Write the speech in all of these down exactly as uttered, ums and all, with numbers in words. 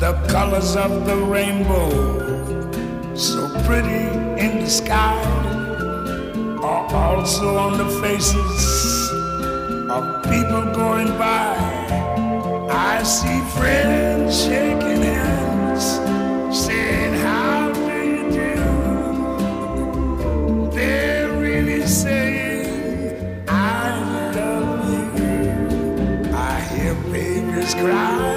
The colors of the rainbow, so pretty in the sky, are also on the faces of people going by. I see friends shaking hands, saying, how do you do? They're really saying, I love you. I hear babies cry,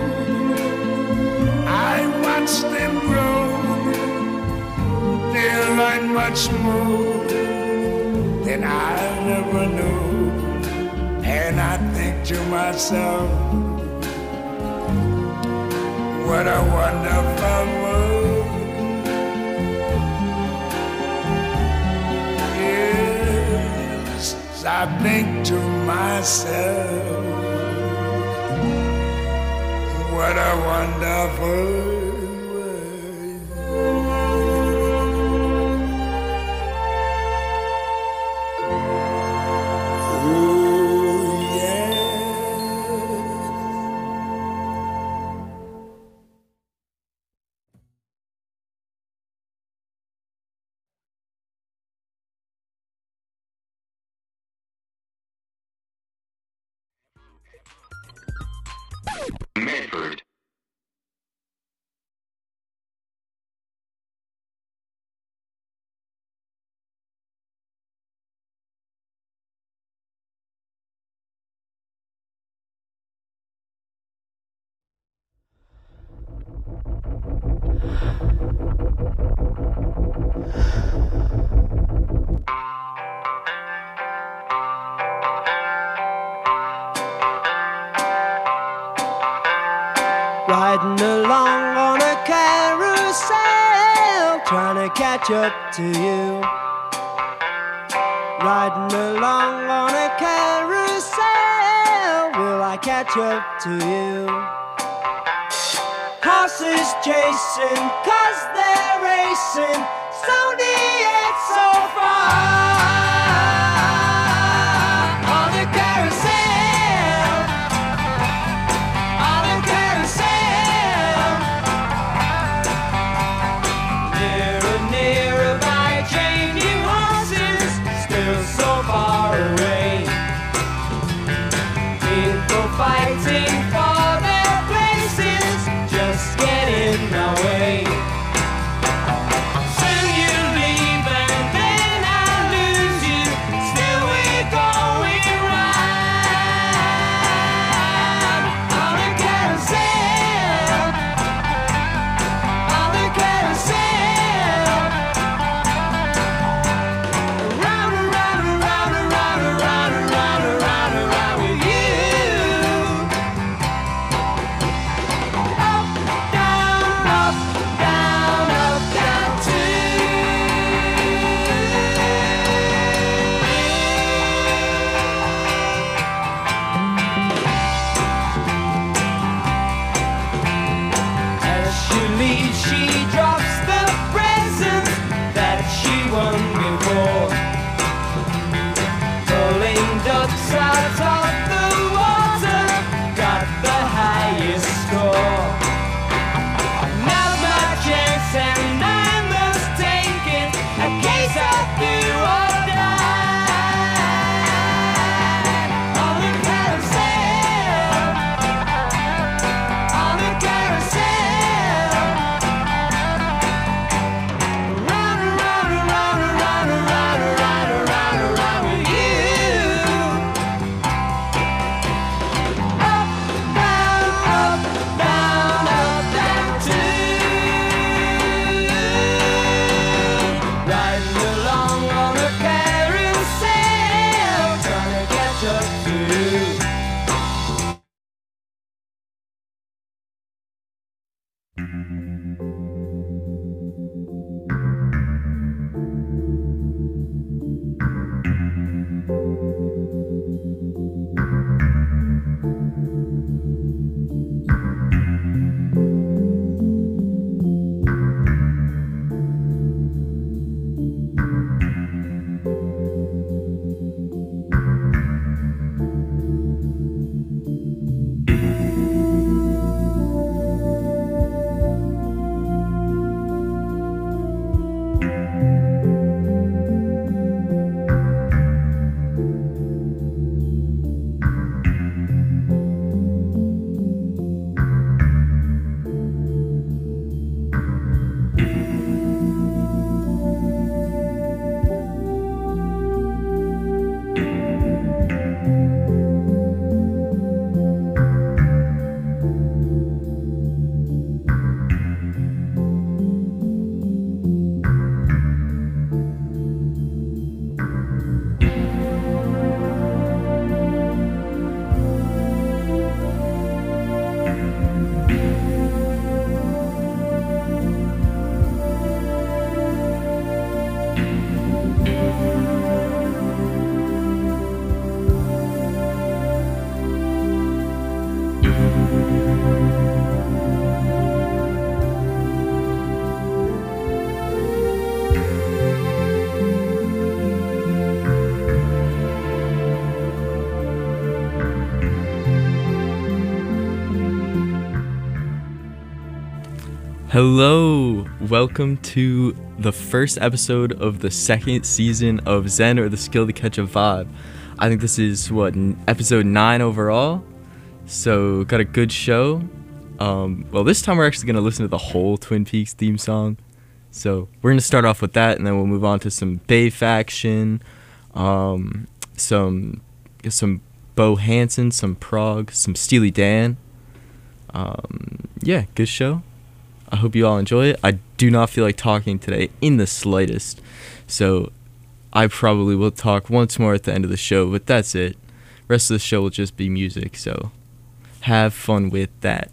I watch them grow. They'll learn much more than I ever knew. And I think to myself, what a wonderful world. Yes, I think to myself, what a wonderful world. Oh, yeah. Medford. Riding along on a carousel, trying to catch up to you. Riding along on a carousel, will I catch up to you? Horses chasing, cause they're racing, so near, so far. On a carousel, on a carousel. Nearer, nearer by changing horses, still so far away. People fighting for their places, just get in my way. Soon you leave and then I'll lose Hello, welcome to the first episode of the second season of Zen, or the Skill to Catch a Vibe. I think this is what n- episode nine overall, so got a good show. Um, well, this time we're actually going to listen to the whole Twin Peaks theme song, so we're going to start off with that, and then we'll move on to some Bay Faction, um, some some Bo Hansen, some Prog, some Steely Dan. Um, yeah, good show. I hope you all enjoy it. I do not feel like talking today in the slightest, so I probably will talk once more at the end of the show, but that's it. Rest of the show will just be music, so have fun with that.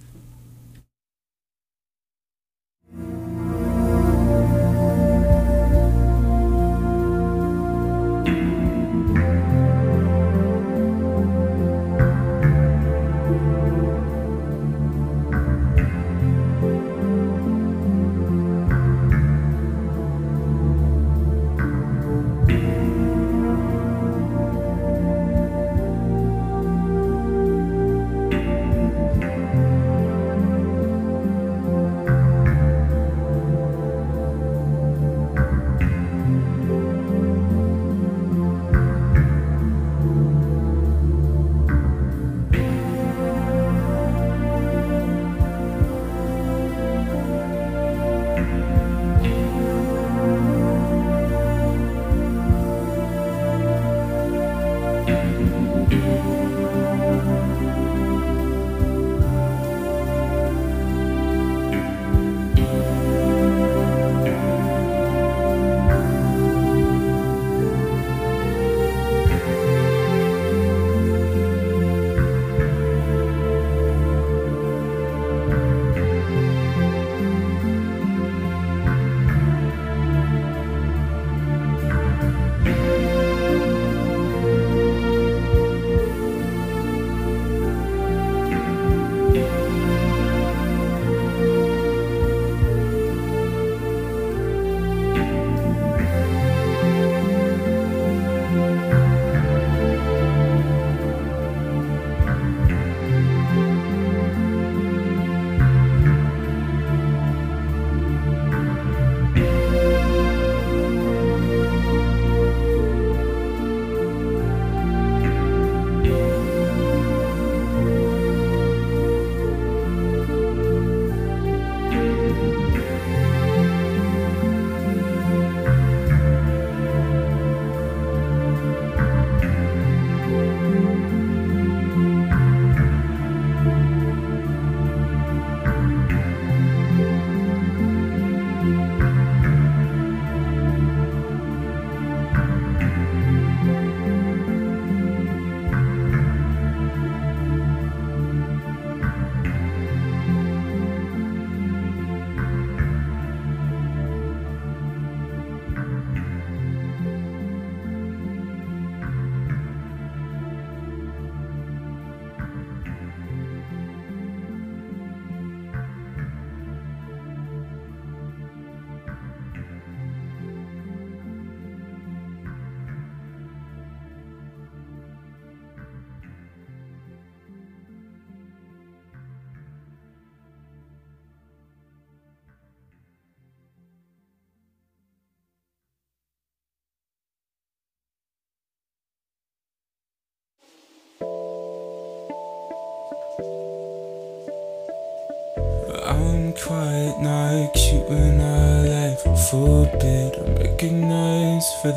I'm quite not cute when I laugh for a bit. I'm recognized for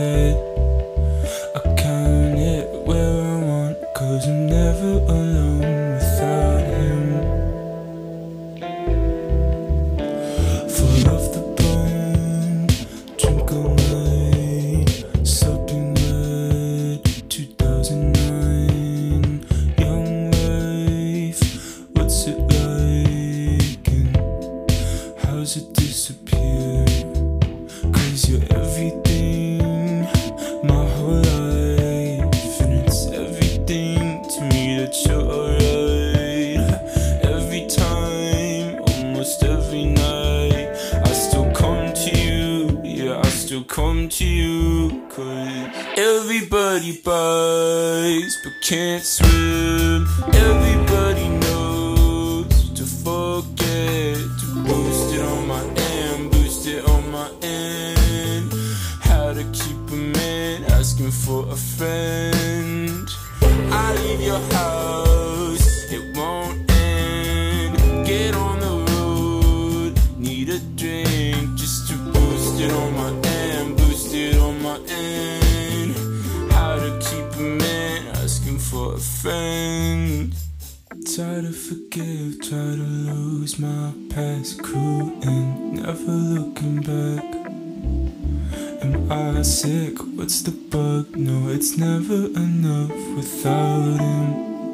that. I count it where I want, cause I'm never alone without him. Full of the bone, drink all night, sopping wet, two thousand nine. Young life, what's it like and how's it disappear? Cause you're everything, my whole life, and it's everything to me that you're alright. Every time, almost every night, I still come to you, yeah, I still come to you. Cause everybody buys but can't swim. Everybody knows to forget to post it on my forgive, try to lose my past crew and never looking back. Am I sick? What's the bug? No, it's never enough without him.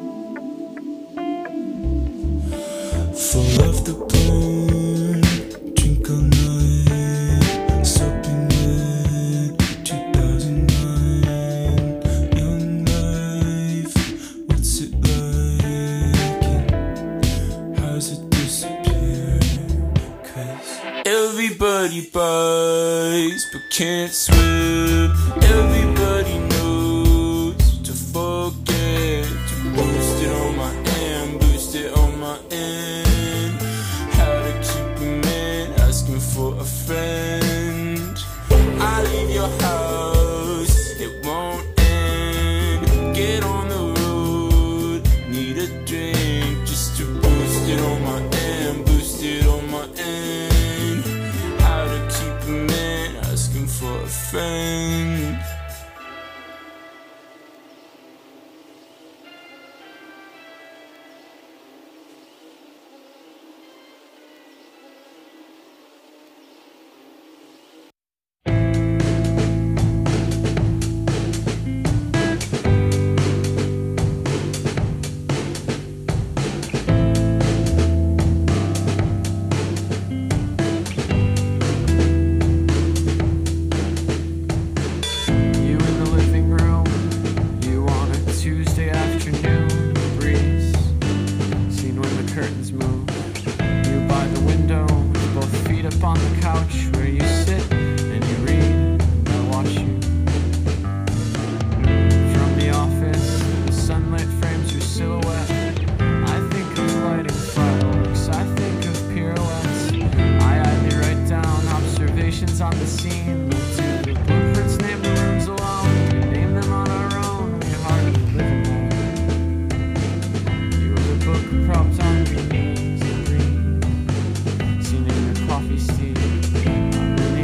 Full of the bone, drink all night, sopping wet, two thousand nine. Young life, what's it like? And how's it disappear? 'Cause everybody buys but can't swim. Everybody knows to forget, to boost it on my end, boost it on my end. How to keep a man asking for a friend. I leave your house, it won't end. Get on the road, need a drink just to boost it on my end, boost it on my end. How to keep a man asking for a friend. You in the living room, you on a Tuesday afternoon breeze, seen when the curtains move. You by the window, with both feet up on the couch where you sit and you read, and I watch you. From the office, the sunlight frames your silhouette. I think of lighting fireworks, I think of pirouettes. I idly write down observations on the scene. To the blueprints, name the rooms alone. We name them on our own, we hardly live in them. You were the book propped on your knees and green, seen in your coffee steam. Underneath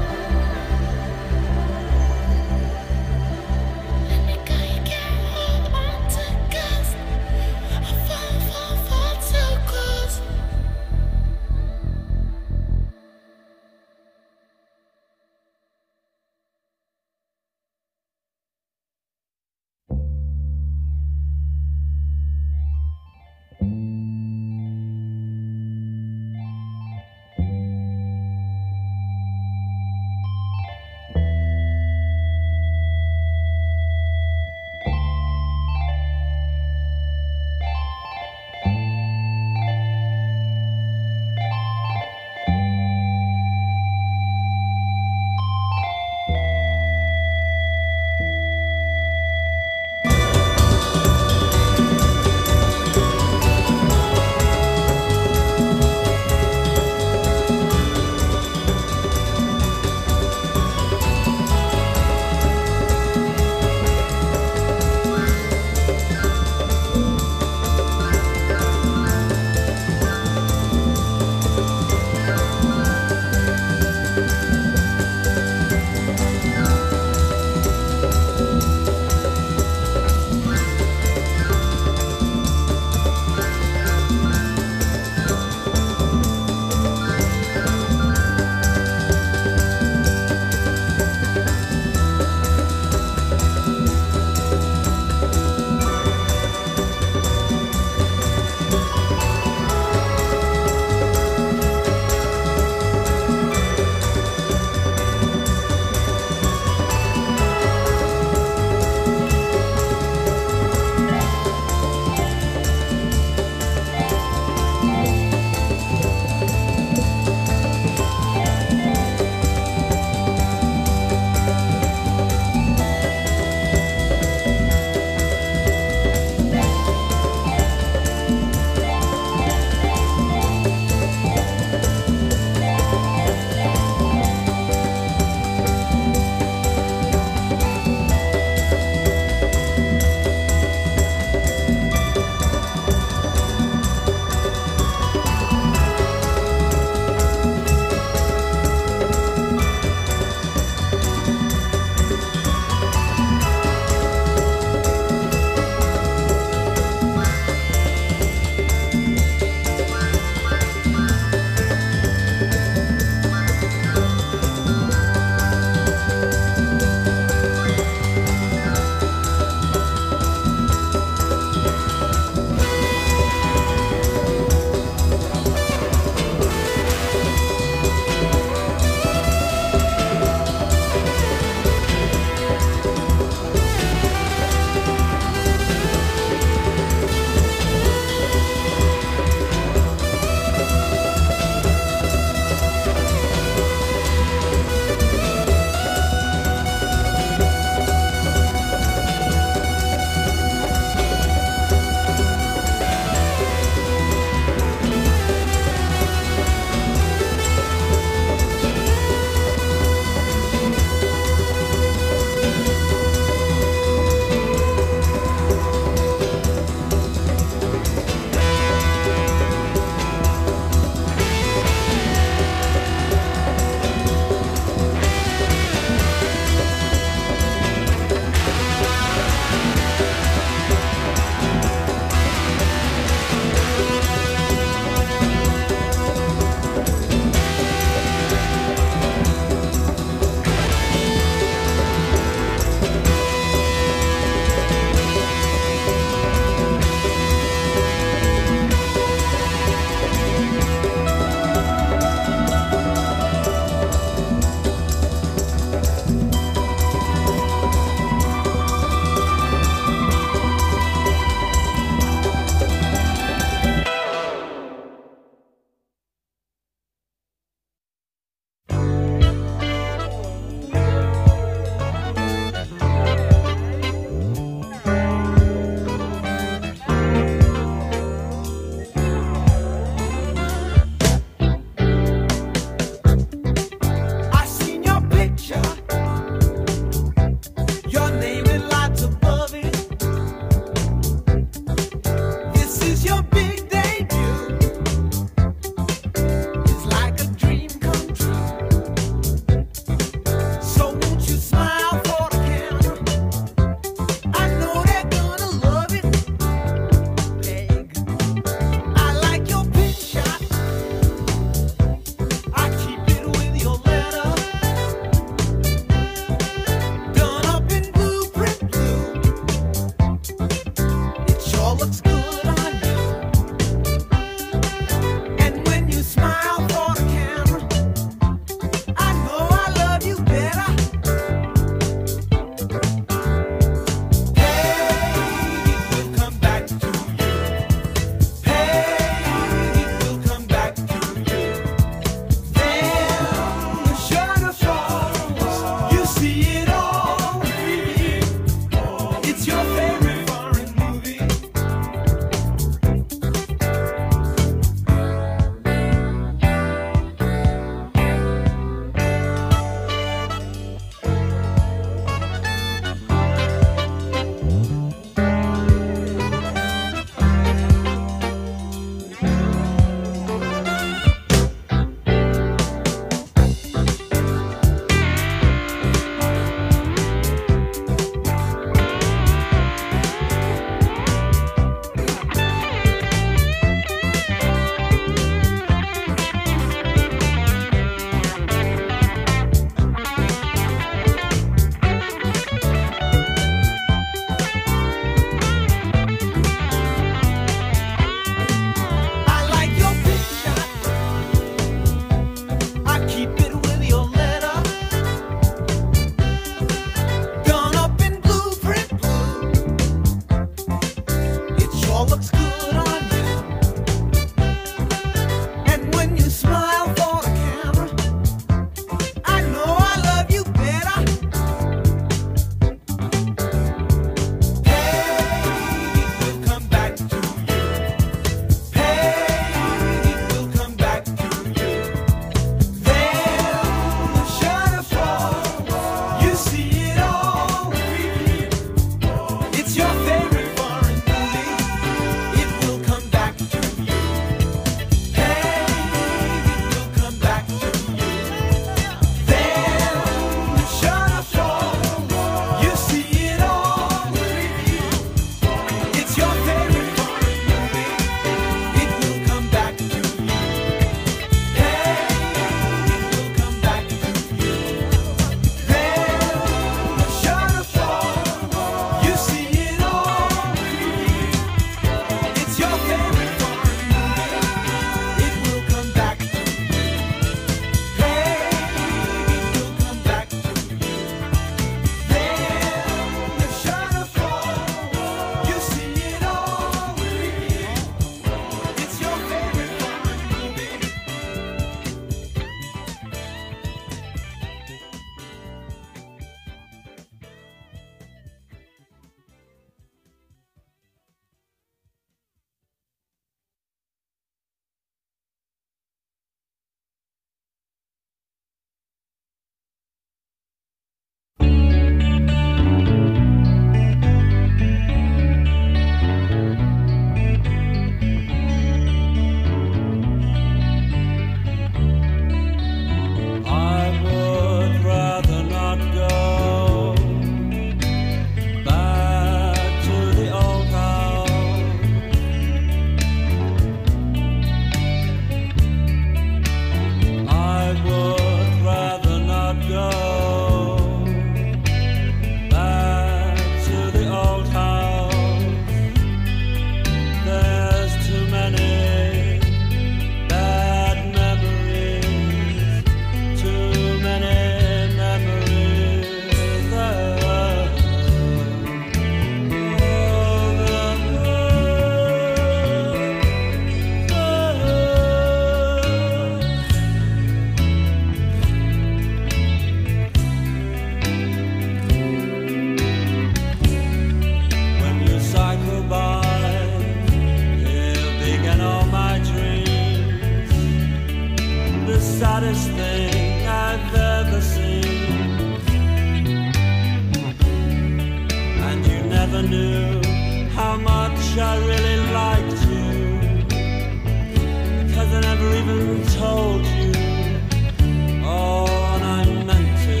I really liked you, because I never even told you. Oh, and I meant to.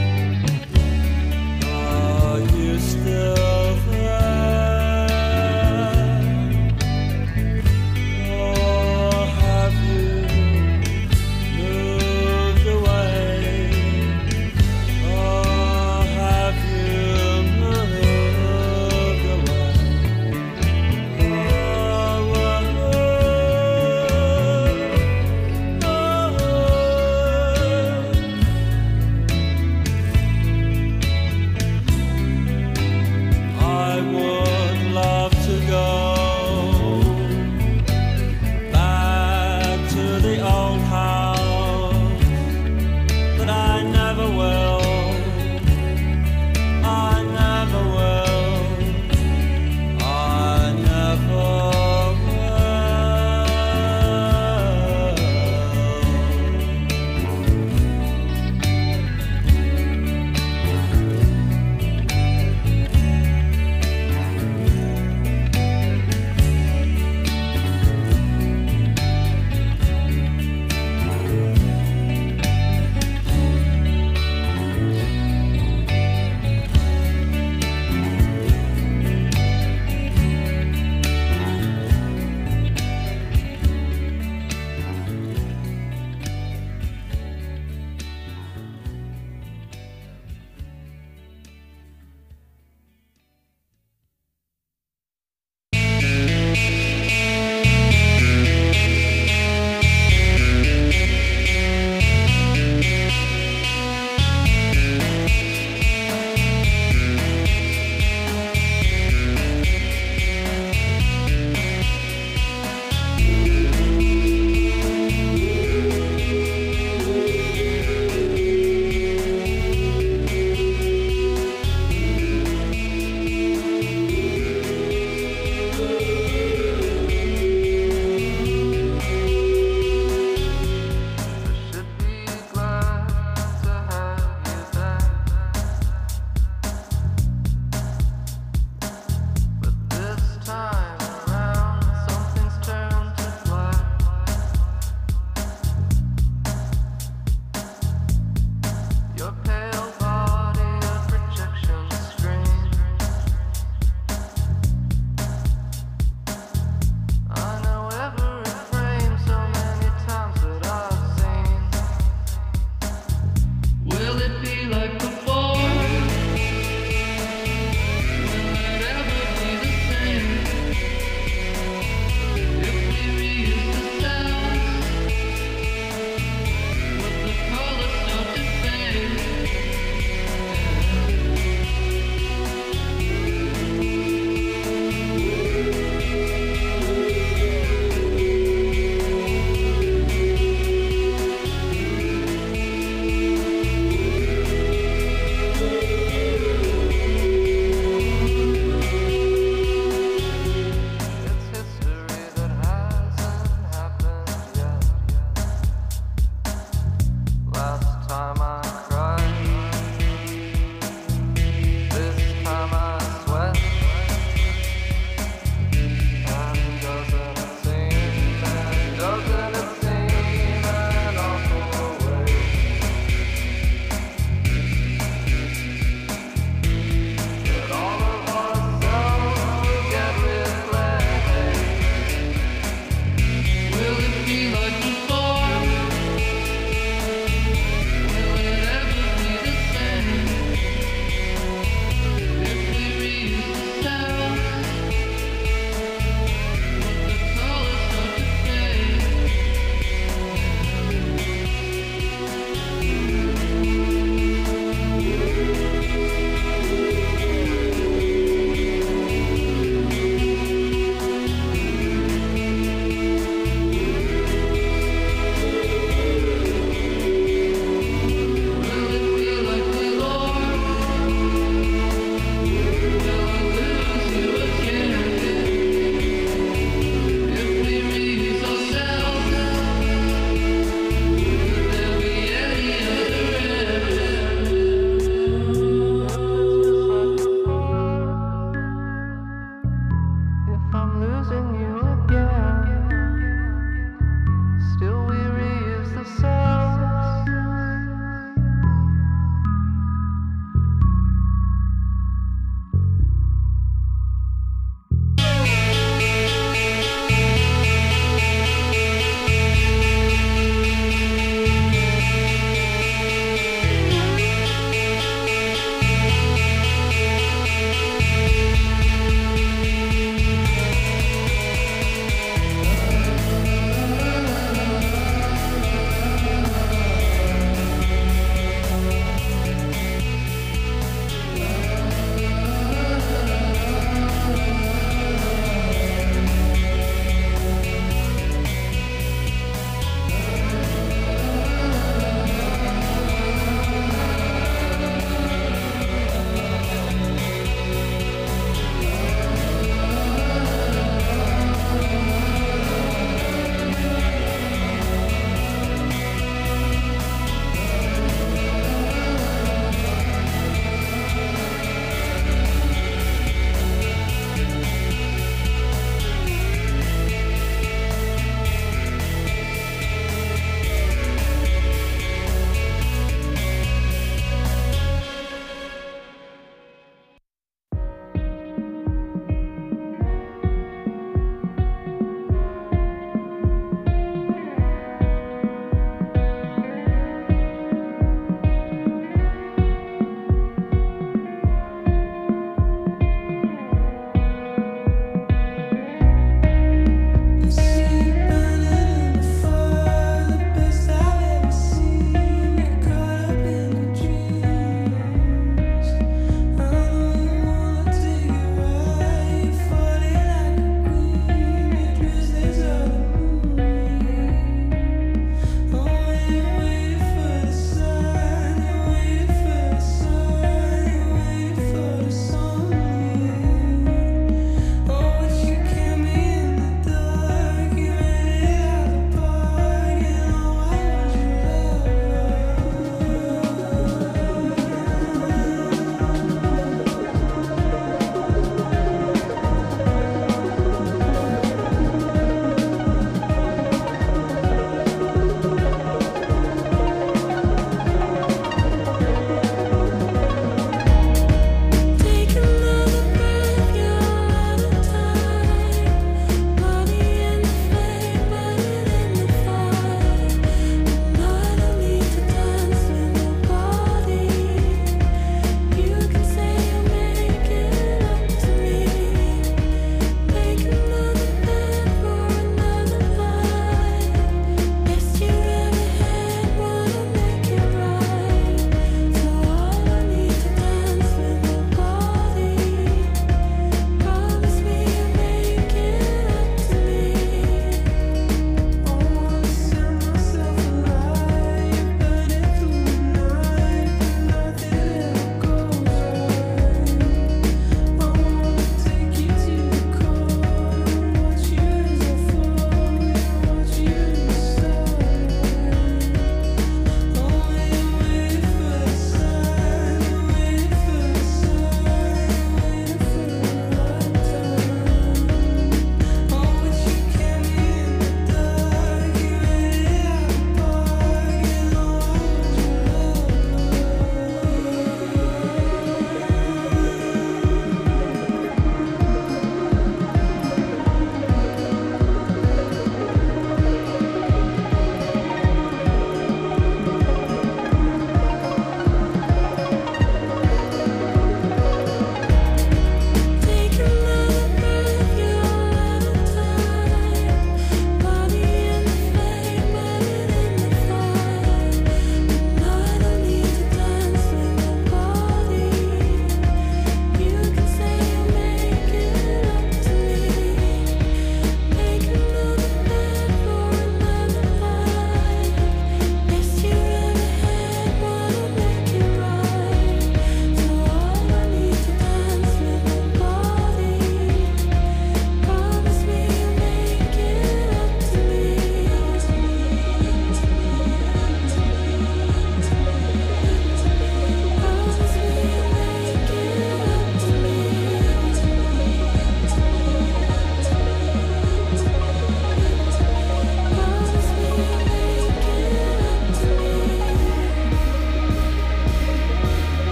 Are you still there? Or have you moved away? Or have you moved away? Oh, oh, oh,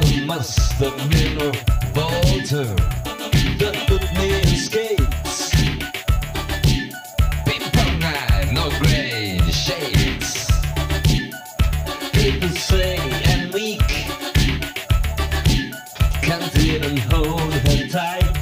There must have been a Volta that put me in skates. Ping pong eye, no gray shades. People say I'm weak, can't even hold her tight.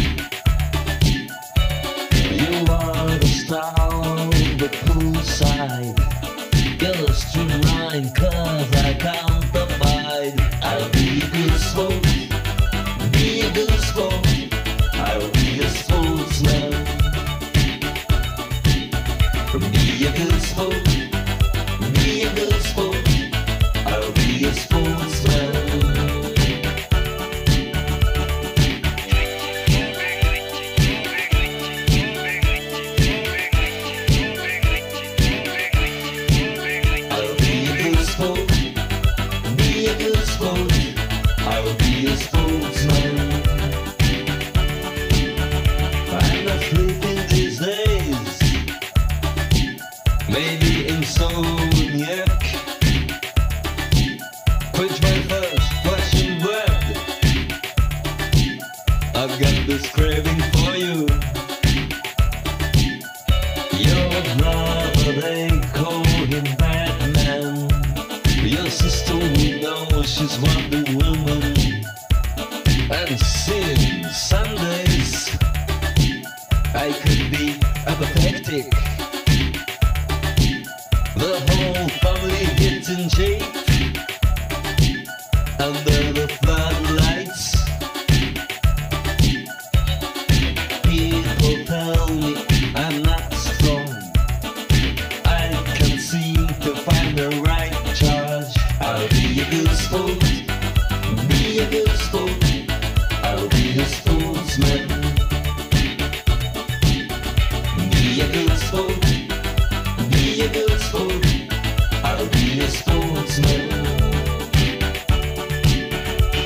You are the star on the poolside. You're a streamline cause I can't abide. I'll be a good sport, be a good sport. I'll be a sportsman. Be a good sport, be a good sport. I'll be a sportsman. I'll be a good sport, be a good sport. I'll be a sportsman. I'm not sleeping these days, maybe insomniac. Quench my first flashing blood. I've got this craving for you. Your brother, they call him Batman. Your sister, we know she's Wonder Woman. And sin Sundays, I could be apathetic. The whole family gets in shape under the floodlights. People tell me I'm not strong. I can't seem to find the right charge. I'll be a good sport, be a good sport. I'll be a sportsman. Be a good sport, be a good sport. I'll be a sportsman.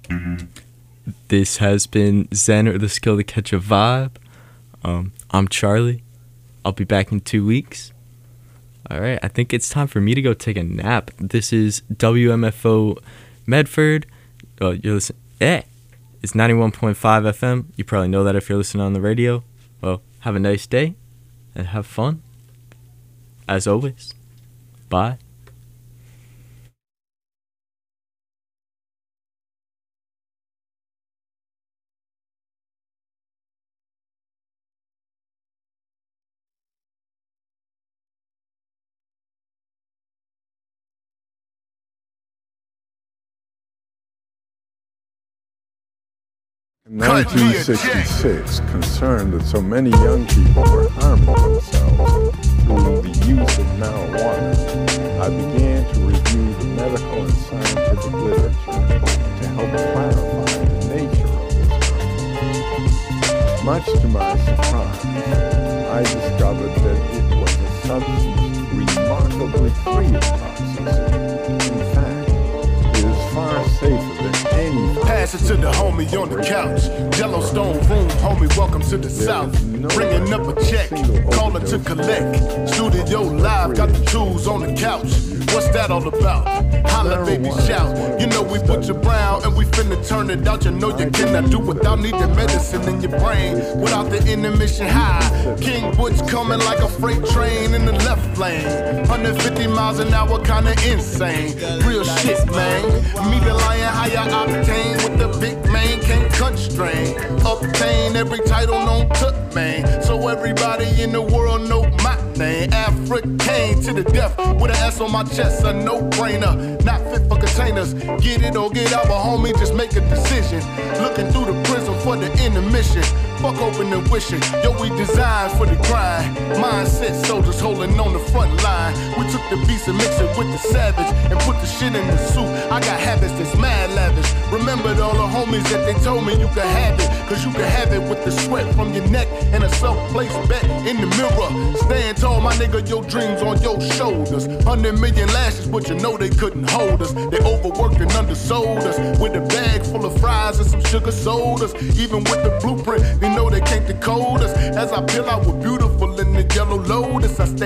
This has been Zen or the Skill to Catch a Vibe. Um, I'm Charlie. I'll be back in two weeks. All right, I think it's time for me to go take a nap. This is W M F O Medford. Oh, you're listening. Eh, it's ninety-one point five F M. You probably know that if you're listening on the radio. Well, have a nice day and have fun. As always, bye. In nineteen sixty-six, concerned that so many young people were harming themselves through the use of marijuana, I began to review the medical and scientific literature to help clarify the nature of this harm. Much to my surprise, I discovered that it was a substance remarkably free of toxicity. In fact, it is far safer than any. Pass it to the homie on the couch. Yellowstone room, homie, welcome to the South. Bringing up a check, calling to collect. Studio live, got the tools on the couch. What's that all about? Holla, baby, shout. You know we put you brown and we finna turn it out. You know you cannot do without needing medicine in your brain. Without the intermission high. King Butch coming like a freight train in the left lane. one hundred fifty miles an hour, kinda insane. Real shit, man. Me the lion, higher octane with the big man, can't constrain. Obtain every title known to man. So everybody in the world know my name. African to the death with an S on my chest, a no-brainer. Not fit for containers. Get it or get out, but homie, just make a decision. Looking through the prism for the intermission. Fuck open and wishing. Yo, we designed for the grind. Mindset soldiers holding on the front line. We took the beats and mixed it with the savage and put the shit in the suit. I got habits that's mad lavish. Remembered all the homies that they told me you could have it. Cause you could have it with the sweat from your neck and a self-placed bet in the mirror. Stand tall, my nigga, your dreams on your shoulders. Hundred million lashes, but you know they couldn't hold us. They overworked and undersold us with a bag full of fries and some sugar sodas. Even with the blueprint, they know they can't decode us. As I peel out with beautiful in the yellow lotus, I stay